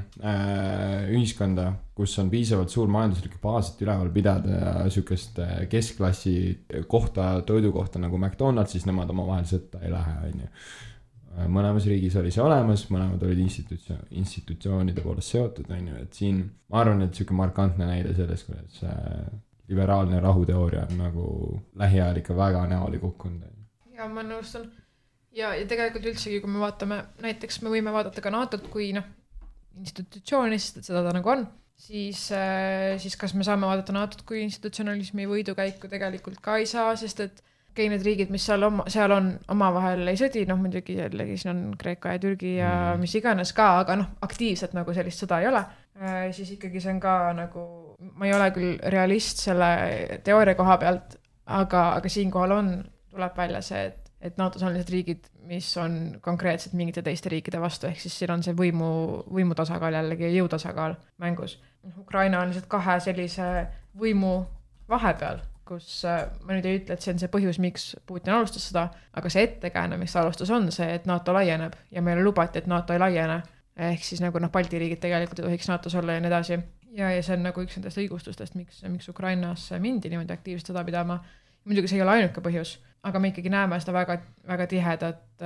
Speaker 4: äh, ühiskonda, kus on piisavalt suur majanduslikku baasit üleval pidada ja sükest keskklassi kohta, toidu kohta nagu McDonald's, siis nemad omavahel sõtta ei lähe, on ju. Mõlemas riigis oli see olemas, mõlemad olid institutsio- institutsioonide poolest seotud, on ju, et siin ma arvan, et siuke markantne näide selles, kuidas liberaalne rahuteooria on nagu lähiajal ikka väga näoli kukkunud.
Speaker 1: Ja ma nõustun. Ja, ja tegelikult üldsegi, kui me vaatame, näiteks me võime vaadata ka NATOt kui noh, institutsioonist, et seda ta nagu on, siis, siis kas me saame vaadata NATOt kui institutsionalismi võidukäiku tegelikult ka ei saa, sest et okei, need riigid, mis seal, oma, seal on omavahel ei sõdi, noh muidugi jällegi siin on Kreeka ja Türgi ja mm. mis iganes ka, aga noh, aktiivselt nagu sellist sõda ei ole, äh, siis ikkagi see on ka nagu, ma ei ole küll realist selle teooria koha pealt, aga, aga siinkohal on, tuleb välja see, et et NATOs on lihtsalt riigid, mis on konkreetselt mingite teiste riikide vastu, ehk siis siin on see võimu, võimu tasakaal jällegi ja jõutasakaal mängus. Ukraina on lihtsalt kahe sellise võimu vahepeal, kus ma nüüd ei ütle, et see on see põhjus, miks Putin alustas seda, aga see ettekääne, miks alustas, on see, et NATO laieneb ja meile lubati, et NATO ei laiene. Ehk siis nagu noh, Balti riigid tegelikult ei tohiks NATOs olla ja nii edasi. Ja, ja see on nagu üks nendest õigustustest, miks, miks Ukrainas mindi niimoodi aktiivselt seda pidama. Muidugi see ei ole ainuke põhjus, aga me ikkagi näeme seda väga, väga tihedat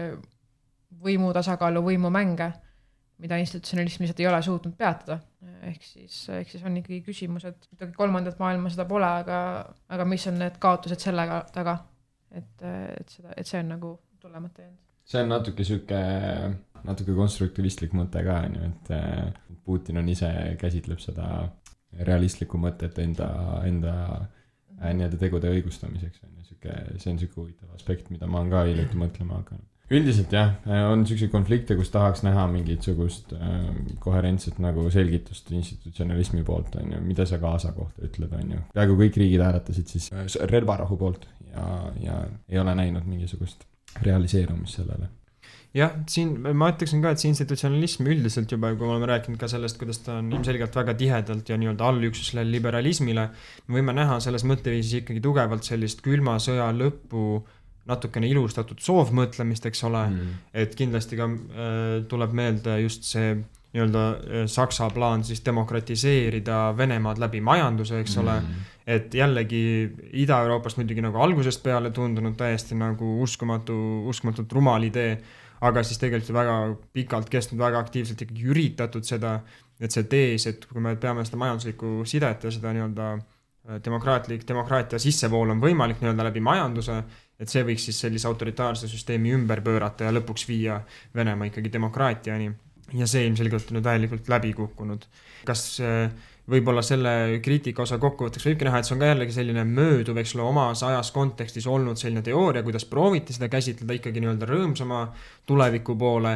Speaker 1: võimu tasakaalu, võimu mänge, mida institutsionalism lihtsalt ei ole suutnud peatada. Ehk siis, ehk siis on ikkagi küsimus, et kolmandat maailma seda pole, aga, aga mis on need kaotused sellega taga, et, et, seda, et see on nagu tulemata jäänud.
Speaker 4: See on natuke süke, natuke konstruktivistlik mõte ka, et Putin on ise käsitleb seda realistlikku mõtet enda, enda nii-öelda tegude õigustamiseks. See on süke huvitav aspekt, mida ma olen ka hiljuti mõtlema hakanud. Üldiselt jah, on selliseid konflikte, kus tahaks näha mingisugust koherentset nagu selgitust institutsionalismi poolt, on ju, mida sa Gaza kohta ütled, on ju. Peaaegu kõik riigid hääletasid siis relvarahu poolt ja, ja ei ole näinud mingisugust realiseerumist sellele.
Speaker 3: Jah, siin ma ütleksin ka, et see institutsionalism üldiselt juba, kui me oleme rääkinud ka sellest, kuidas ta on ilmselgelt väga tihedalt ja nii-öelda allüksusele liberalismile, me võime näha selles mõtteviisis ikkagi tugevalt sellist külma sõja lõppu natukene ilustatud soovmõtlemist, eks ole, mm. et kindlasti ka äh, tuleb meelde just see nii-öelda äh, Saksa plaan siis demokratiseerida Venemaad läbi majanduse, eks mm. ole, et jällegi Ida-Euroopast muidugi nagu algusest peale tundunud täiesti nagu uskumatu, uskumatult rumal idee, aga siis tegelikult väga pikalt kestnud, väga aktiivselt ikkagi üritatud seda, et see tees, et kui me peame seda majanduslikku sidet ja seda nii-öelda demokraatlik, demokraatia sissevool on võimalik nii-öelda läbi majanduse, et see võiks siis sellise autoritaarse süsteemi ümber pöörata ja lõpuks viia Venemaa ikkagi demokraatiani. Ja see ilmselgelt on nüüd täielikult läbi kukkunud. Kas võib-olla selle kriitika osa kokkuvõtteks võibki näha, et see on ka jällegi selline mööduv, eks ole, omas ajas kontekstis olnud selline teooria, kuidas prooviti seda käsitleda ikkagi nii-öelda rõõmsama tuleviku poole.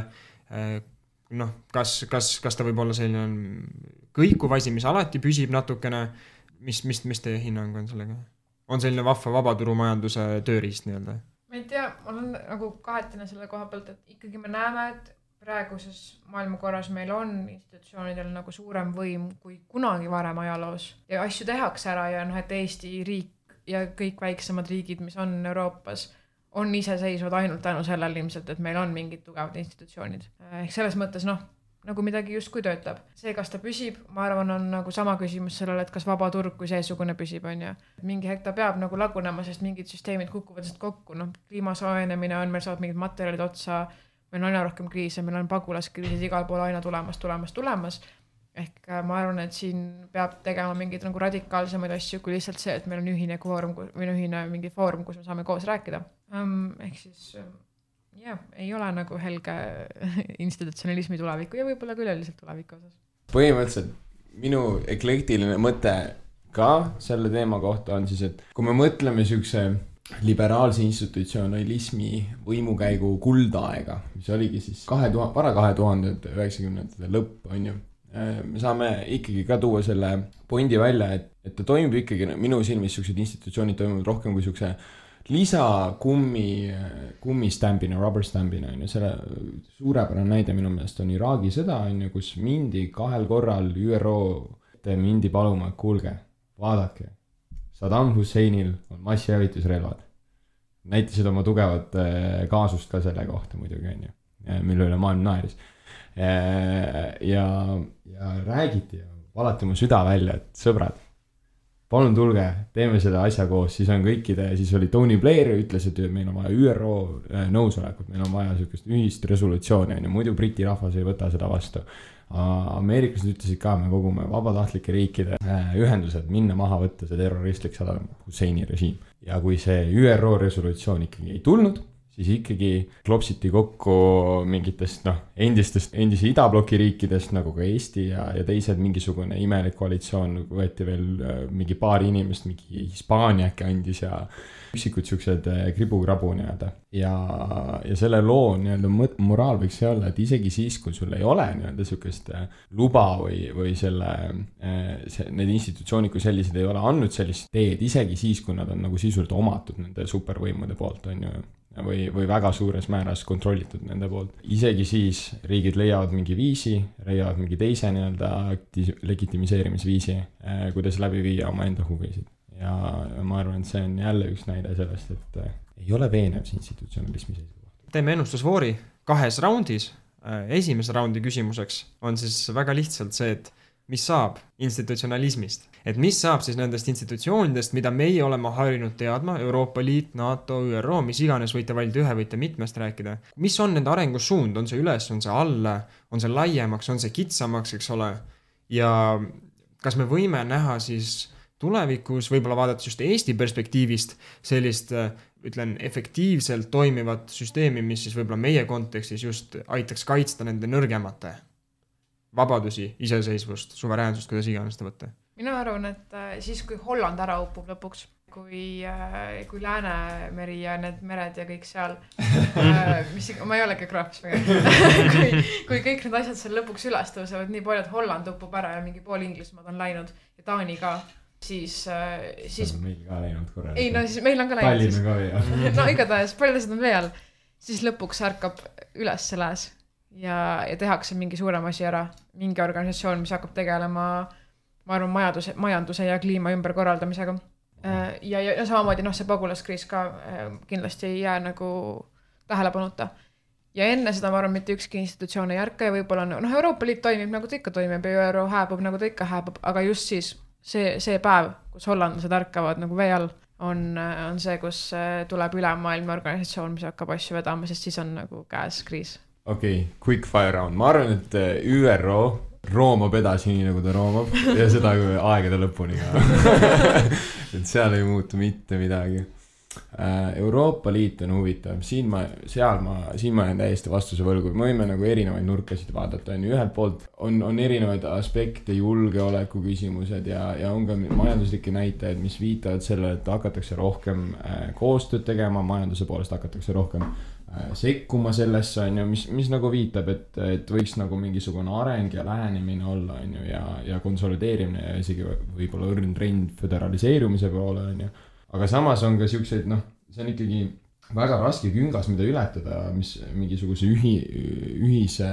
Speaker 3: Noh, kas, kas, kas ta võib olla selline kõikuv asi, mis alati püsib natukene, mis, mis, mis teie hinnang on sellega? On selline vahva vabaturumajanduse tööriist nii-öelda?
Speaker 1: Ma ei tea, ma olen nagu kahetine selle koha pealt, et ikkagi me näeme, et praeguses maailmakorras meil on institutsioonidel nagu suurem võim kui kunagi varem ajaloos ja asju tehakse ära ja noh, et Eesti riik ja kõik väiksemad riigid, mis on Euroopas, on iseseisvad ainult tänu sellel ilmselt, et meil on mingid tugevad institutsioonid. Ehk selles mõttes noh, nagu midagi just kui töötab. See, kas ta püsib, ma arvan, on nagu sama küsimus sellele, et kas vaba turg kui seesugune püsib, on ju. Mingi hetk ta peab nagu lagunema, sest mingid süsteemid kukuvad sest kokku. No, kliimasoojenemine on, meil saavad mingid materjalid otsa, meil on aina rohkem kriise, meil on pagulaskriisid igal pool aina tulemas, tulemas, tulemas. Ehk ma arvan, et siin peab tegema mingid nagu radikaalsemaid asju kui lihtsalt see, et meil on ühine kvoorum või ühine mingi foorum, kus me saame koos rääkida. Ehk siis jah, ei ole nagu helge institutsionalismi tuleviku ja võib-olla küll üldiselt tuleviku osas.
Speaker 4: Põhimõtteliselt minu eklektiline mõte ka selle teema kohta on siis, et kui me mõtleme sükse liberaalse institutsionalismi võimukäigu kuldaega, mis oligi siis kahe tuhande, para kahe tuhande üheksakümnendate lõpp, on ju. Me saame ikkagi ka tuua selle pointi välja, et, et ta toimib ikkagi, minu silmis süksid institutsioonid toimuvad rohkem kui sükse lisa kummi, kummistämbina, rubber stampina, on ju. Selle suurepärane näide minu meelest on Iraagi sõda, on ju, kus mindi kahel korral ÜRO mindi paluma, et kuulge, vaadake. Saddam Husseinil on massihävitusrelvad. Näitasid oma tugevat kaasust ka selle kohta muidugi, on ju, mille üle maailm naeris. Ja, ja räägiti ja valati mu süda välja, et sõbrad, palun tulge, teeme seda asja koos, siis on kõikide, siis oli Tony Blair ja ütles, et meil on vaja ÜRO nõusolekut, meil on vaja sükest ühist resolutsiooni, on ju, muidu Briti rahvas ei võta seda vastu. Ameeriklased ütlesid ka, me kogume vabatahtlike riikide ühendused minna maha võtta see terroristlik Saddam Husseini režiim. Ja kui see ÜRO resolutsioon ikkagi ei tulnud, siis ikkagi klopsiti kokku mingitest noh, endistest, endise idabloki riikidest nagu ka Eesti ja, ja teised mingisugune imelik koalitsioon, võeti veel mingi paari inimest, mingi Hispaania äkki andis ja üksikud siuksed kribu-krabu nii-öelda. Ja, ja selle loo nii-öelda moraal võiks see olla, et isegi siis, kui sul ei ole nii-öelda siukest luba või, või selle, see, need institutsioonid kui sellised ei ole andnud sellist teed, isegi siis, kui nad on nagu sisult omatud nende supervõimude poolt, on ju, või, või väga suures määras kontrollitud nende poolt. Isegi siis riigid leiavad mingi viisi, leiavad mingi teise nii-öelda legitimiseerimisviisi, kuidas läbi viia oma enda huvisid. Ja ma arvan, et see on jälle üks näide sellest, et ei ole veenev see institutsionalismi seisukoht.
Speaker 3: Teeme ennustusvoori kahes raundis. Esimese raundi küsimuseks on siis väga lihtsalt see, et mis saab institutsionalismist. Et mis saab siis nendest institutsioonidest, mida meie oleme harjunud teadma, Euroopa Liit, NATO, Ü R O, mis iganes võite valida ühe, võite mitmest rääkida. Mis on nende arengusuund? On see üles, on see alla, on see laiemaks, on see kitsamaks, eks ole? Ja kas me võime näha siis tulevikus, võib-olla vaadates just Eesti perspektiivist, sellist, ütlen, efektiivselt toimivat süsteemi, mis siis võib-olla meie kontekstis just aitaks kaitsta nende nõrgemate vabadusi, iseseisvust, suveräänsust, kuidas iganes ta võtta?
Speaker 1: Mina arvan, et siis, kui Holland ära upub lõpuks, kui, kui Läänemeri ja need mered ja kõik seal, mis, ma ei ole geograafis väga, kui, kui kõik need asjad seal lõpuks üles tõusevad nii palju, et Holland upub ära ja mingi pool Inglismaad on läinud ja Taani ka, siis... siis...
Speaker 4: meil ka läinud korra.
Speaker 1: Ei, no siis meil on ka läinud.
Speaker 4: Tallinna ka või.
Speaker 1: No igatahes, paljud asjad on veel. Siis lõpuks ärkab üles lääs ja, ja tehakse mingi suurem asi ära. Mingi organisatsioon, mis hakkab tegelema, ma arvan, majanduse, majanduse ja kliima ümberkorraldamisega. Ja, ja, ja samamoodi, noh, see pagulaskriis ka kindlasti ei jää nagu tähelepanuta. Ja enne seda, ma arvan, mitte ükski institutsioon ei ärka ja võib-olla, noh, Euroopa Liit toimib nagu ta ikka toimib ja Ü R O hääbub nagu ta ikka hääbub, aga just siis see, see päev, kus hollandlased ärkavad nagu vee all, on, on see, kus tuleb ülemaailmne organisatsioon, mis hakkab asju vedama, sest siis on nagu käes kriis.
Speaker 4: Okei, okay, quick fire round. Ma arvan, et Ü R O roomab edasi nii, nagu ta roomab ja seda aegade lõpuni ka. Et seal ei muutu mitte midagi. Euroopa Liit on huvitav. Siin ma, seal ma, siin ma olen täiesti vastuse võlgu. Me võime nagu erinevaid nurkasid vaadata. Ühelt poolt on, on erinevaid aspekte, julgeoleku küsimused ja, ja on ka majanduslikke näitajaid, mis viitavad sellele, et hakatakse rohkem koostööd tegema, majanduse poolest hakatakse rohkem sekkuma sellesse, on ju, mis, mis nagu viitab, et, et võiks nagu mingisugune areng ja lähenemine olla, on ju, ja, ja konsolideerimine ja isegi võib-olla õrn trend föderaliseerumise poole, on ju. Aga samas on ka siukseid, noh, see on ikkagi väga raske küngas, mida ületada, mis mingisuguse ühi, ühise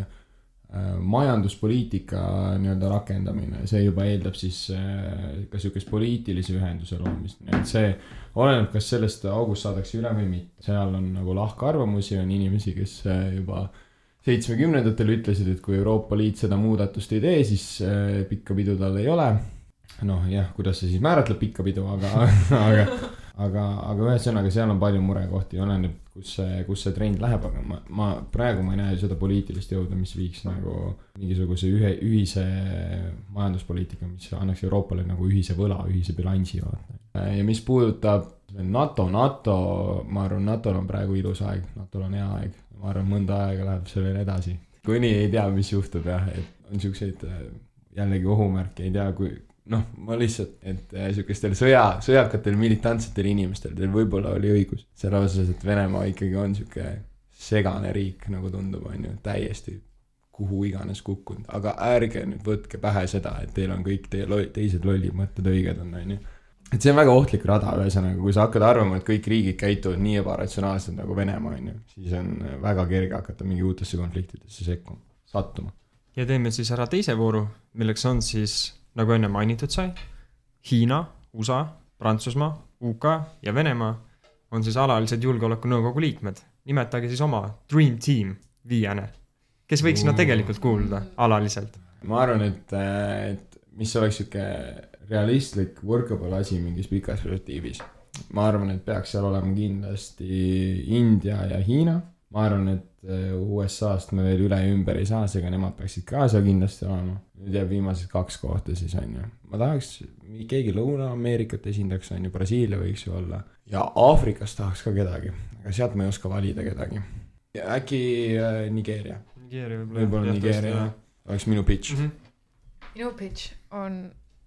Speaker 4: äh, majanduspoliitika nii-öelda rakendamine. See juba eeldab siis äh, ka siukest poliitilise ühenduse loomist. Et see oleneb, kas sellest august saadakse üle või mitte. Seal on nagu lahkarvamusi, on inimesi, kes juba seitsmekümnendatel ütlesid, et kui Euroopa Liit seda muudatust ei tee, siis äh, pikka pidu tal ei ole. Noh, jah, kuidas see siis määratleb pikka pidu, aga, aga, aga, aga ühesõnaga seal on palju murekohti, oleneb, kus see, kus see trend läheb, aga ma, ma praegu ma ei näe seda poliitilist jõuda, mis viiks nagu mingisuguse ühe, ühise majanduspoliitika, mis annaks Euroopale nagu ühise võla, ühise bilansi. Ja mis puudutab NATO, NATO, ma arvan, NATOl on praegu ilus aeg, NATOl on hea aeg, ma arvan, mõnda aega läheb sellele edasi. Kuni ei tea, mis juhtub, jah, et on siukseid jällegi ohumärke, ei tea, kui noh, ma lihtsalt, et siukestel sõja, sõjakatel militantsetel inimestel teil võib-olla oli õigus. Selle osas, et Venemaa ikkagi on siuke segane riik, nagu tundub, on ju, täiesti kuhu iganes kukkunud. Aga ärge nüüd võtke pähe seda, et teil on kõik teie lo- teised lollid mõtted õiged on, on ju. Et see on väga ohtlik rada, ühesõnaga, kui sa hakkad arvama, et kõik riigid käituvad nii ebaratsionaalselt nagu Venemaa, on ju, siis on väga kerge hakata mingi uutesse konfliktidesse sekkuma, sattuma.
Speaker 3: Ja teeme siis ära teise vooru, milleks on siis nagu enne mainitud sai, Hiina, U S A, Prantsusmaa, U K ja Venemaa on siis alalised julgeoleku nõukogu liikmed. Nimetage siis oma Dream Team viiene, kes võiks nad tegelikult kuulda alaliselt.
Speaker 4: Ma arvan, et, et mis oleks siuke realistlik workable asi mingis pikas perspektiivis. Ma arvan, et peaks seal olema kindlasti India ja Hiina. Ma arvan, et U S A-st me veel üle ümber ei saa, seega nemad peaksid ka seal kindlasti olema. Nüüd jääb viimased kaks kohta siis on ju. Ma tahaks, keegi Lõuna-Ameerikat esindaks on ju, Brasiilia võiks ju olla. Ja Aafrikast tahaks ka kedagi, aga sealt ma ei oska valida kedagi. Ja äkki äh, Nigeeria.
Speaker 3: Nigeeria võib-olla.
Speaker 4: Võib-olla Nigeeria, oleks minu pitch.
Speaker 1: Mm-hmm. Minu pitch on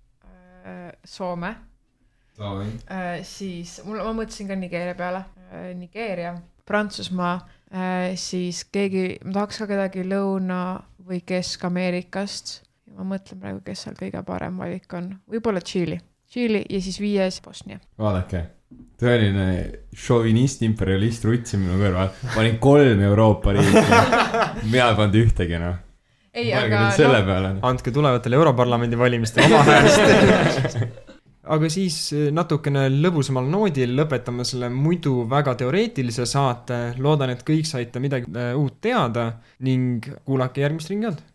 Speaker 1: äh, Soome. Äh, siis, mul, ma mõtlesin ka Nigeeria peale. Äh, Nigeeria, Prantsusmaa, äh, siis keegi, ma tahaks ka kedagi Lõuna- või Kesk-Ameerikast. Ma mõtlen praegu, kes seal kõige parem valik on. Võib-olla Tšiili. Tšiili ja siis viies Bosnia.
Speaker 4: Vaadake, tõeline šovinist, imperialist rutsi minu kõrval. Panin kolm Euroopa riiki. Mina ei pannud ühtegi, noh.
Speaker 1: ei,
Speaker 4: ma
Speaker 1: aga
Speaker 4: selle peale.
Speaker 3: Andke tulevatel Europarlamendi valimiste oma häälest. Aga siis natukene lõbusamal noodil lõpetame selle muidu väga teoreetilise saate. Loodan, et kõik saite midagi uut teada ning kuulake järgmist ringi olnud.